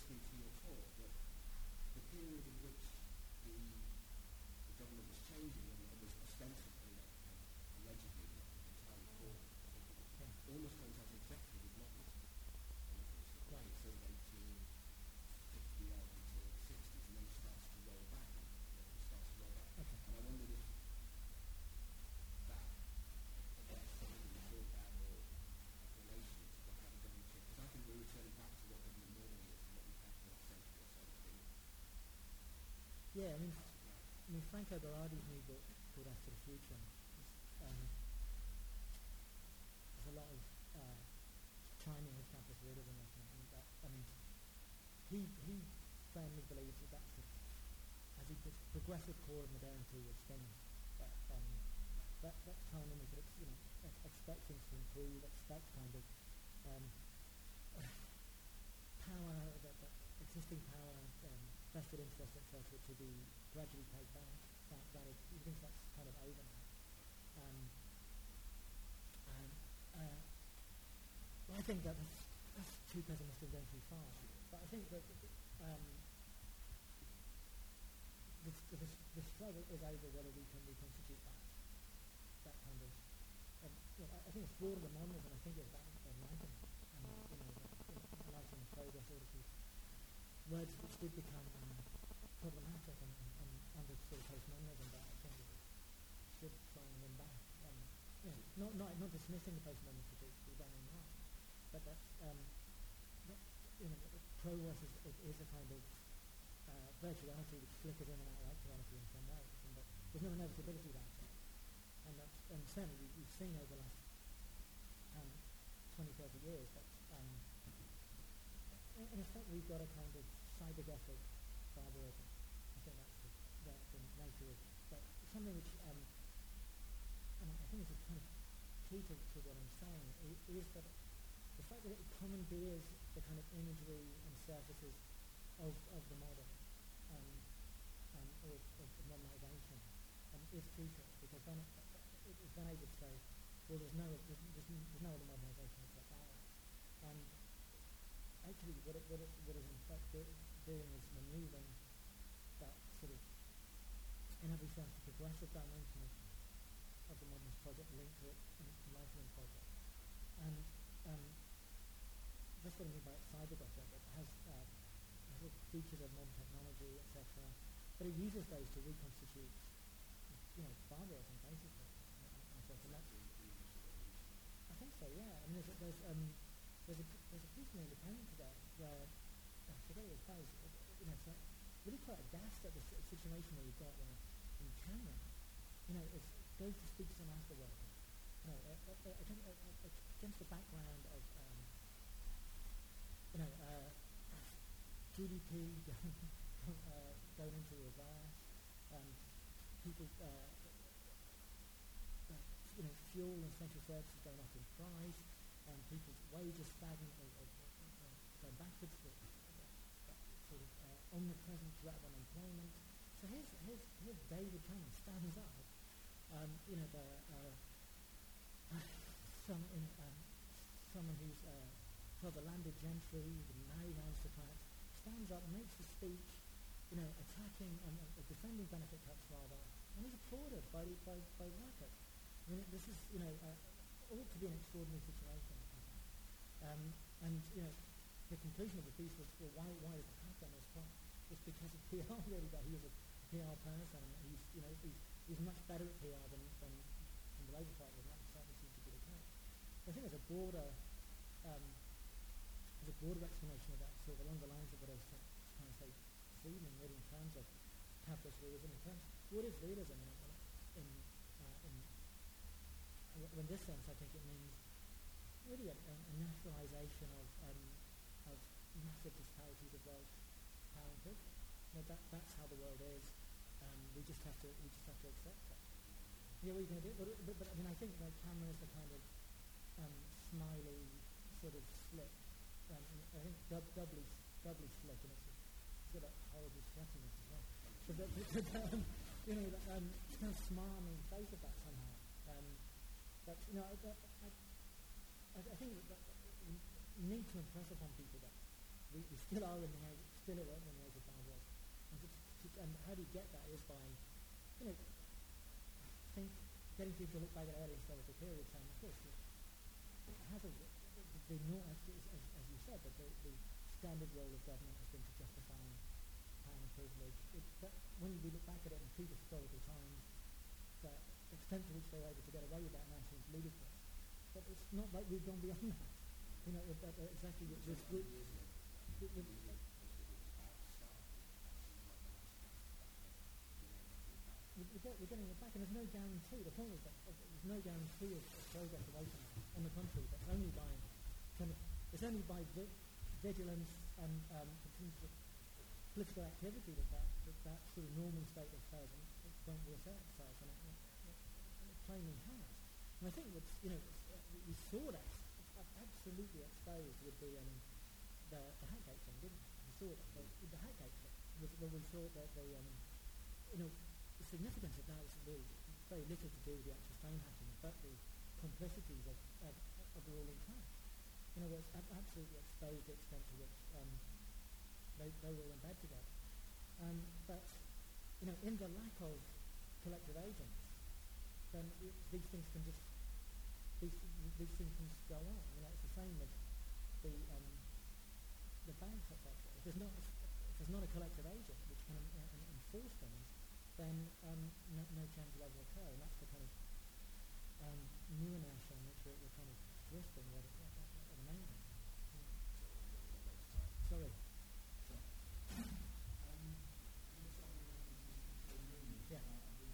listening to your talk that the period in which the government was changing and was ostensibly, allegedly, entirely for, almost coincides exactly with what was right. Sort of 1850 on until the 60s, and then it starts to roll back. Okay. And I wondered if that, something you thought about or relation to how the government changed. Because I think we're returning back to what government normally is and what we've had for the last century or so. Yeah, I mean, Franco Berardi's new book called After the Future. There's a lot of chiming with campus realism, I think. And that, I mean, he firmly believes that that's the, as he puts, progressive core of modernity is spinning. That time when we could expect things to improve, expect kind of power, that existing power, vested interest, etc., to be gradually paid back. He thinks that's kind of over now. I think that's too pessimistic and going too far. But I think that the struggle is over whether we can reconstitute that kind of. I think it's broader than modernism. I think it's that enlightenment and enlightenment progress, all of these words which did become problematic and under sort of postmodernism, but I think it should try and win back. Not dismissing the postmodern critiques, we don't mean that, but that progress is a kind of virtuality which flickers in and out of actuality in some ways, and that there's no inevitability about it. And certainly we've seen over the last 20, 30 years that in effect we've got a kind of cybergothic barbarism. I think that's the nature of that. Something which, and I think this is kind of key to what I'm saying, is that the fact that it commandeers the kind of imagery and surfaces of the modern, or of modernization, is crucial, because then it's then able to say, well, there's no other modernization except ours. And actually, what is in fact doing is removing that sort of, in every sense, the progressive dimension of the modernist project linked to its enlightenment project. And that's what I mean by cybergothic. It has features of modern technology, etc. But it uses those to reconstitute, barbarism, basically. I think so, yeah. I mean, there's a piece in the Independent today where I forget what it was. It's really quite aghast at the situation where you've got in Cameron, it goes to speak to some Asda workers, against the background of GDP going into reverse, people, fuel and essential services going up in price, people's wages stagnant, going backwards, sort of omnipresent threat of unemployment. So here's David Cameron stands up, someone who's for the landed gentry, the married aristocrats, stands up, makes a speech, attacking and defending benefit cuts rather, and is applauded by workers. I mean, this is, ought to be an extraordinary situation. And the conclusion of the piece was, well, why did it happen? It's because of PR, really, that he was a PR person, and he's much better at PR than the Labour Party, and that certainly seems to be the case. I think there's a broader explanation of that, sort of along the lines of what I was trying to say this evening, really, in terms of capitalist realism. What is realism? In this sense, I think it means really a naturalization of massive disparities of wealth, power, and privilege. That's how the world is. We just have to accept it. Yeah, what are you going to do? But I mean, I think that Cameron is the kind of smiley, sort of slick. I think doubly slick, and it's got that horrible sweatiness as well. So that kind of smarmy face of that somehow. But I think that you need to impress upon people that we still are in the age of bad words. And how do you get that is by, getting people to look back at early historical periods, saying, of course, it has as you said, that the standard role of government has been to justify power and privilege. But when we look back at it in previous historical times, the extent to which they were able to get away with that now seems ludicrous. But it's not like we've gone beyond that. Exactly this group. We're getting it back, and there's no guarantee. The point is that there's no guarantee of progress away from that. On the contrary, that's only by vigilance and political activity that sort of normal state of affairs won't reassert itself, and it plainly has. And I think we saw that absolutely exposed with the Hatgate thing, didn't we? We saw that the Hatgate thing was when we saw that the significance of that was really very little to do with the actual stone hacking, but the complicities of the ruling class. It's absolutely exposed the extent to which they were all in bed together. But in the lack of collective agents, then these things can just go on. It's the same with the banks, etc. If there's not a collective agent which can enforce things, then no change will ever occur, and that's the kind of new inertia in which we're kind of twisting at the moment. Sorry. Yeah.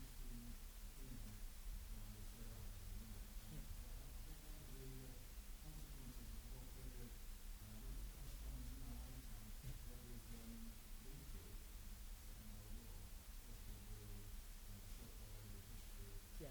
Yeah.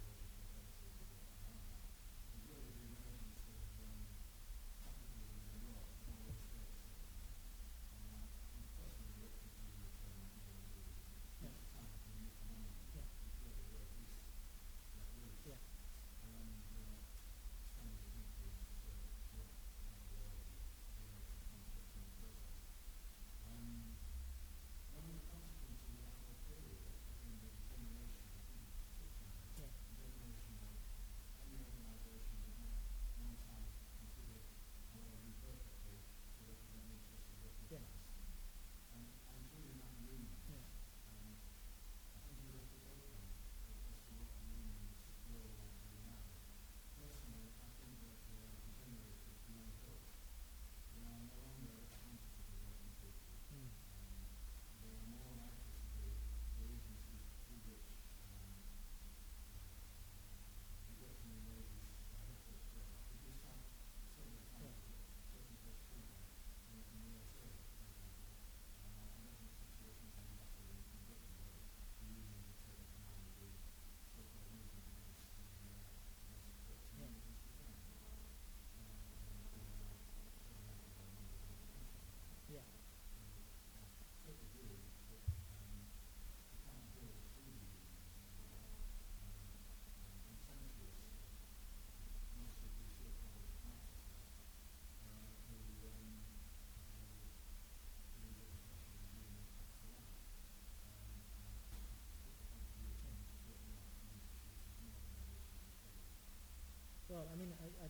Well, I mean, I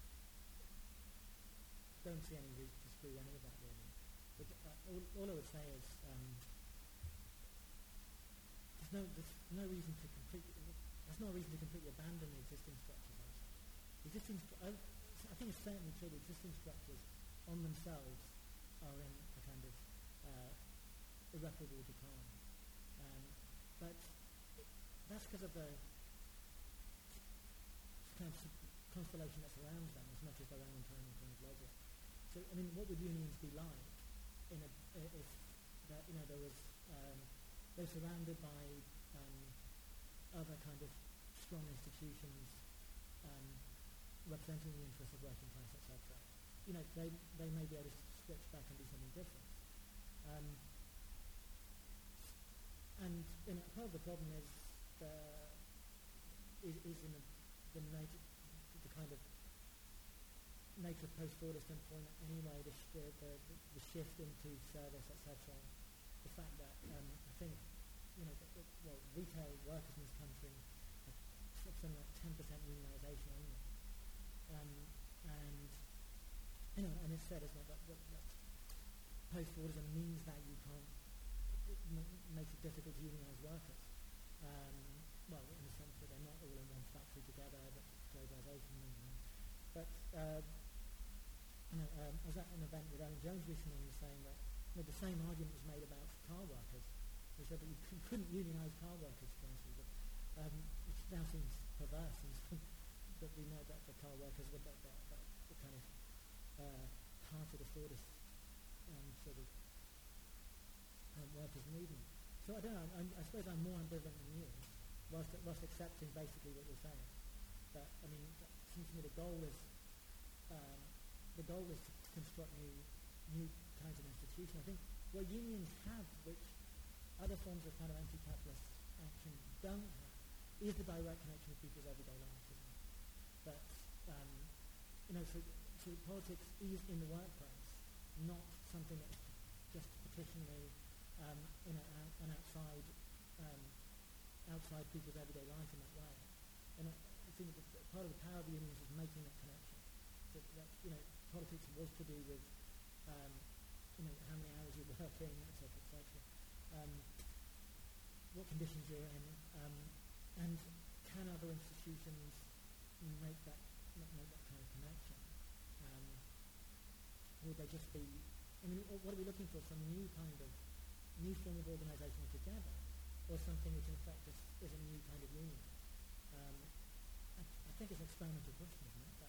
don't see any reason to disagree with any of that, really. But all I would say is there's no reason to completely abandon the existing structures. I think it's certainly true the existing structures on themselves are in a kind of irreparable decline. But that's because of the kind of constellation that surrounds them as much as their own internal kind of logic. So, I mean, what would unions be like if there was they're surrounded by other kind of strong institutions representing the interests of working class, etc. They may be able to switch back and do something different. And part of the problem is in the nature, the kind of nature of post-Fordist employment anyway, the shift into service, etc. The fact that I think, retail workers in this country have something like 10% unionisation only. And it's said, isn't it, that post-Fordism means that you can't, makes it difficult to unionise workers. In the sense that they're not all in one factory together, but globalisation. I was at an event with Alan Jones recently, and he was saying that the same argument was made about car workers. He said that you couldn't unionise car workers, for instance, which now seems perverse, and that we know that the car workers were the kind of heart of the Fordist sort of workers' movement. So I don't know. I suppose I'm more ambivalent than you, whilst accepting basically what you're saying. But it seems to me the goal is to construct new kinds of institutions. I think what unions have, which other forms of kind of anti-capitalist action don't have, is the direct connection with people's everyday lives, isn't it? But so politics is in the workplace, not something that's just petitionally and outside people's everyday life in that way. And I think that part of the power of the unions is making that connection. That politics was to do with how many hours you're working, etc., what conditions you're in, and can other institutions make that kind of connection? Would they just be? What are we looking for? Some new form of organisation altogether, or something which in fact is a new kind of union? I think it's an experimental question, isn't it?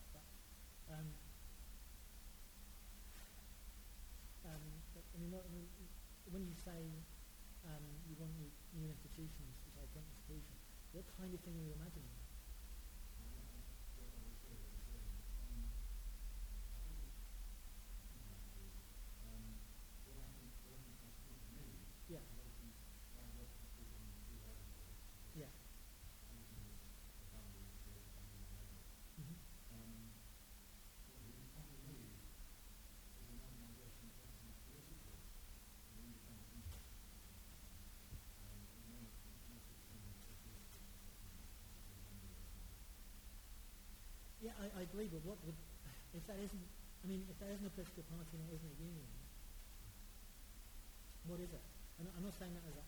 When you say you want new institutions, which I think is crucial, what kind of thing are you imagining? Yeah. Yeah. Yeah, I agree. But what would, if there isn't a political party and there isn't a union, what is it? I'm not saying that as a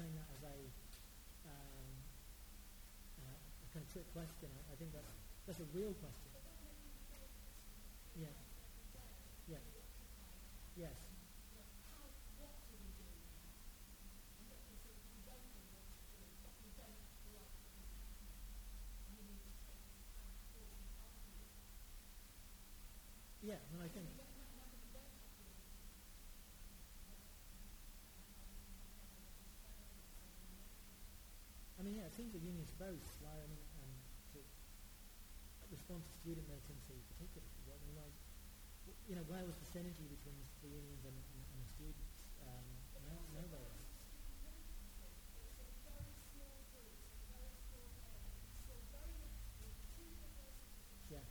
kind of trick question. I think that's a real question. Yeah. Yeah. Yes. Yeah, I think. It seems the unions are very slow. To respond to student militancy, particularly. Where was the synergy between the unions and the students? Nowhere. Yeah.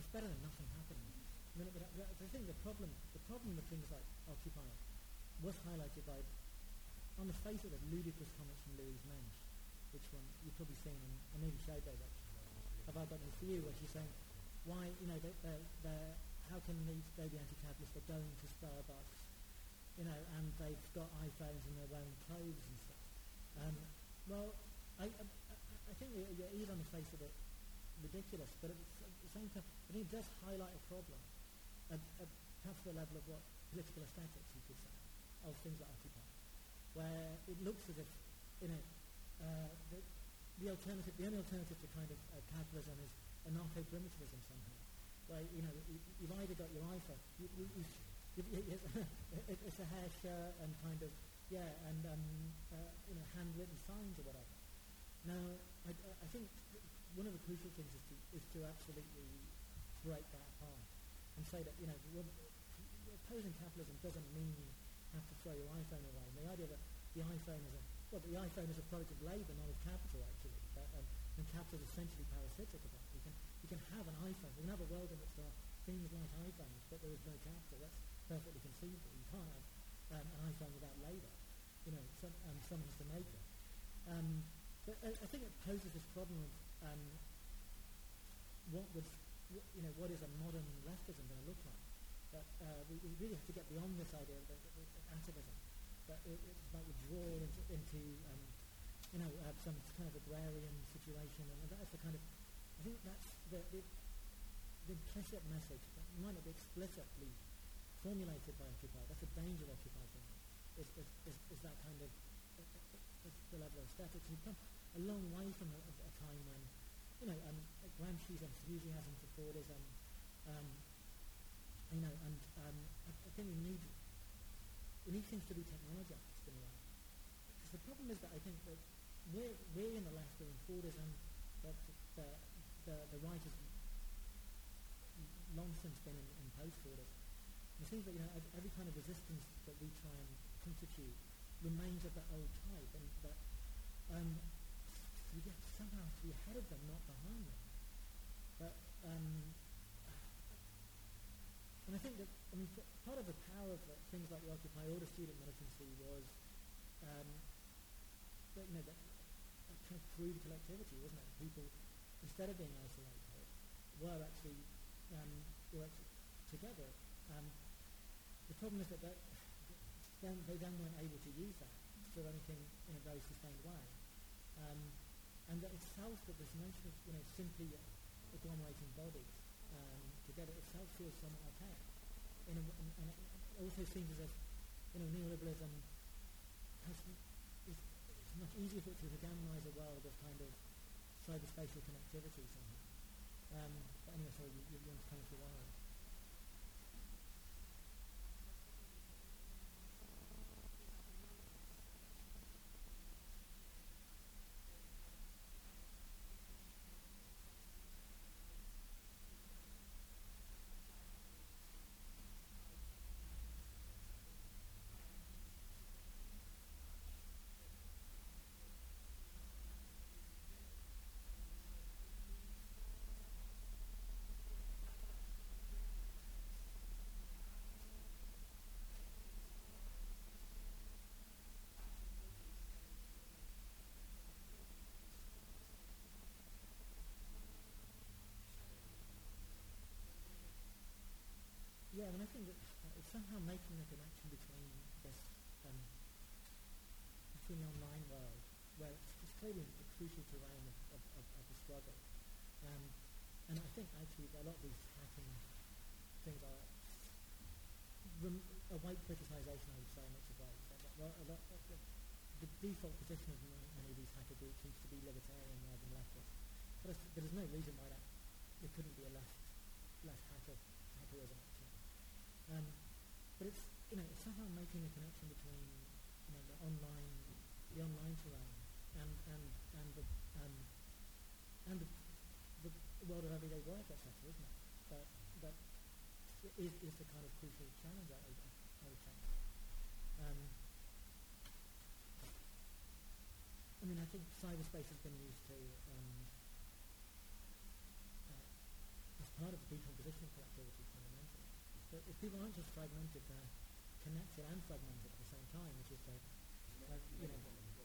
better than nothing happening. I think the problem with things like Occupy was highlighted by, on the face of it, ludicrous comments from Louise Mensch, which one you've probably seen, and I maybe showed those actually. Have I got news for you? Where she's saying, why, how can these baby anti-capitalists, they're going to Starbucks, and they've got iPhones and they're wearing clothes and stuff. I think you're either on the face of it ridiculous, but at the same time, I think it does highlight a problem at perhaps the level of what political aesthetics, you could say, of things like Occupy, where it looks as if, the only alternative to kind of capitalism is anarcho-primitivism somehow, where, you've either got your iPhone, it's a hair shirt and kind of, handwritten signs or whatever. Now, I think one of the crucial things is to absolutely break that apart and say that, opposing capitalism doesn't mean you have to throw your iPhone away. And the idea that the iPhone is a product of labour, not of capital, actually, and capital is essentially parasitic of that. You can have an iPhone. We can have a world in which there are things like iPhones, but there is no capital. That's perfectly conceivable. You can't have an iPhone without labour. Someone has to make it. But I think it poses this problem of what is a modern leftism going to look like? That we really have to get beyond this idea of atavism, that it's about withdrawal into some kind of agrarian situation, and that's the kind of, I think that's the implicit message that might not be explicitly formulated by Occupy. That's the danger of Occupy for me, is that kind of the level of aesthetics. We've come a long way from a time when, Gramsci's enthusiasm for Fordism, I think we need things to be technologized in a way. Because the problem is that I think that we're in the left doing Fordism, that the right has long since been in post-Fordism. And it seems that every kind of resistance that we try and constitute remains of that old type, and that we get somehow to be ahead of them, not behind them. But and I think that part of the power of things like the Occupy or the student militancy was that kind of crude collectivity, wasn't it? People, instead of being isolated, were actually together. The problem is that they then weren't able to use that for anything in a very sustained way. And that itself, that this notion of simply agglomerating bodies together itself feels somewhat archaic. And it also seems as if neoliberalism it's much easier for it to hegemonize a world of kind of cyberspatial connectivity somehow. But anyway, sorry, you want to come for a while. Yeah, I think that it's somehow making a connection between this, between the online world, where it's clearly the crucial terrain of the struggle, and I think actually a lot of these hacking things are a white criticization, I would say, in lots of ways. The default position of many of these hacker groups seems to be libertarian rather than leftist, but there's no reason why there couldn't be a left hackerism. But it's somehow making a connection between the online terrain and the world of everyday work, etc., isn't it? That is the kind of crucial challenge, I would think. I think cyberspace has been used to as part of the decomposition But if people aren't just fragmented, they're connected and fragmented at the same time, which is the, you know,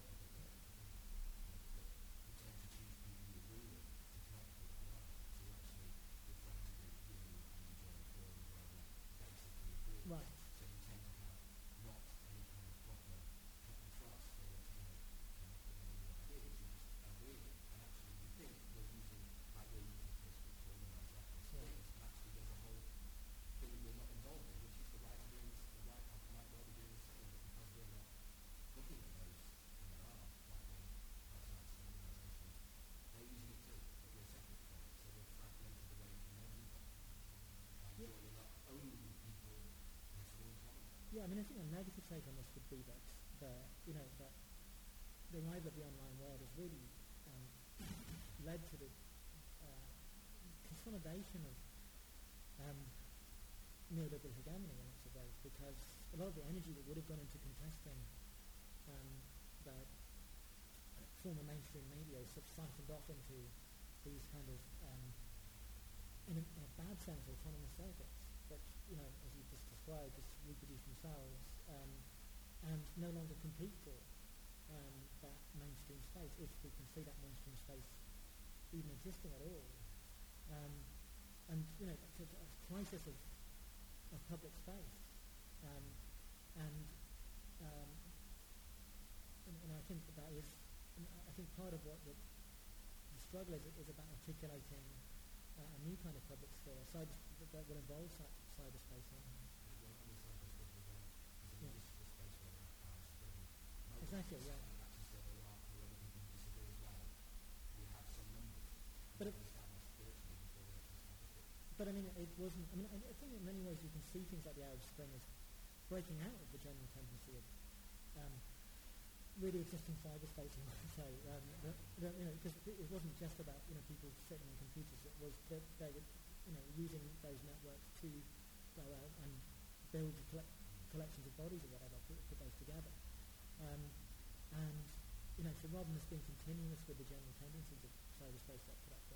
right. So you tend to have not any kind of proper trust or new ideas. You're just agreeing, and actually you think you're using, like we're using Facebook to organise leftist things, but actually there's a whole thing that we're not involved in, which is the right doing the right might well be doing the same, but because we're not looking at those, and there are right-wing websites and organisations, they're using it too, but we're separate from it, so we're fragmented away from everybody, joining up only with people who have something in common. Yeah, I mean, I think a negative take on this would be that that the arrival of the online world has really led to the consolidation of neoliberal hegemony in lots of ways, because a lot of the energy that would have gone into contesting the former mainstream media is sort of siphoned off into these kind of, in a bad sense, autonomous circuits, which, as you just described, just reproduce themselves and no longer compete for that mainstream space, if we can see that mainstream space even existing at all. It's a crisis of public space. And I think that is, I think part of what the struggle is about articulating a new kind of public sphere, that will involve cyberspace. Exactly, yeah. But I mean, it wasn't. I mean, I think in many ways you can see things like the Arab Spring as breaking out of the general tendency of really existing cyberspace, you might say. Because it wasn't just about people sitting on computers. It was that they were using those networks to go out and build collections of bodies or whatever, put those together. So rather than this being continuous with the general tendencies of cyberspace up to that point,